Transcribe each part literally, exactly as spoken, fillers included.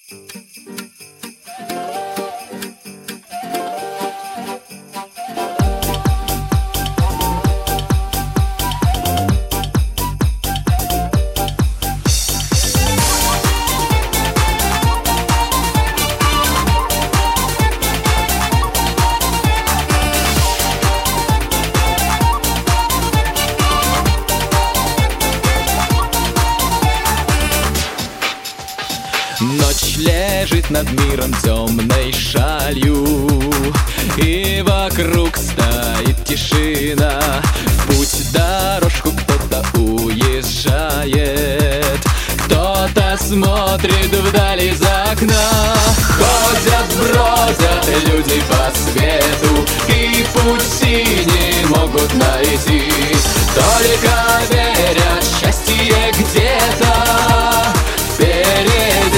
Ночь лежит над миром темной шалью, и вокруг стоит тишина. В путь дорожку кто-то уезжает, кто-то смотрит вдали из окна. Ходят, бродят люди по свету, и путь синий могут найти. Только верят, счастье где-то впереди.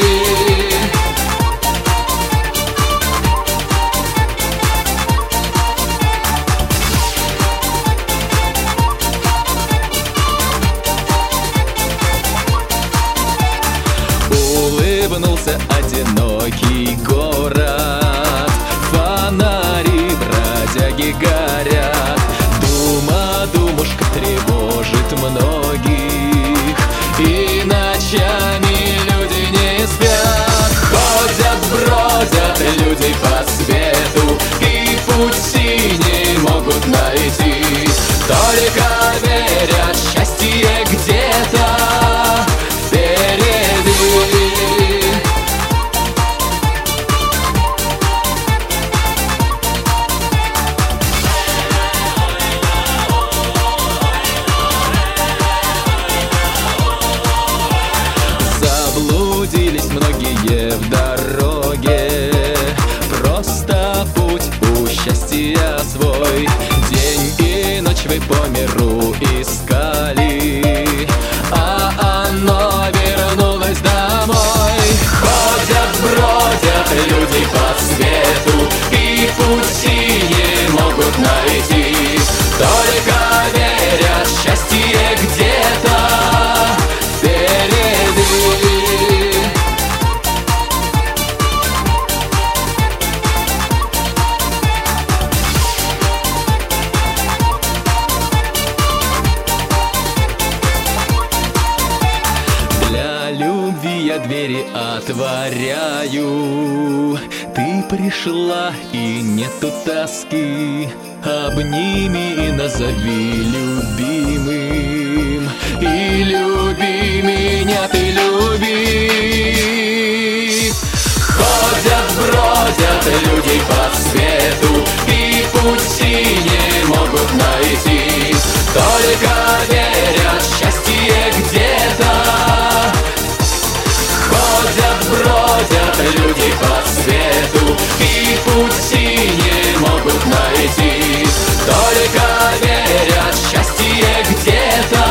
Улыбнулся одинокий город, фонари бродяги горят. Дума, думушка тревожит многих, и ночами люди не спят. Ходят, бродят люди по свету, и путь синий могут найти. Только верят, счастье где-то впереди. Заблудились многие в дороге, просто путь у счастья свой. День и ночь вы по миру искали, а оно вернулось домой. Ходят, бродят люди по свету, и путь синий могут найти. Только верят, счастье где-то впереди. Для любви я двери отворяю. Ты пришла, и нету тоски. Обними и назови любимым, и люби меня, ты люби. Ходят, бродят люди по свету, и путь синий могут найти. Только верят, счастье где-то. Ходят, бродят люди по свету, и путь синий могут найти. Только верят, счастье где-то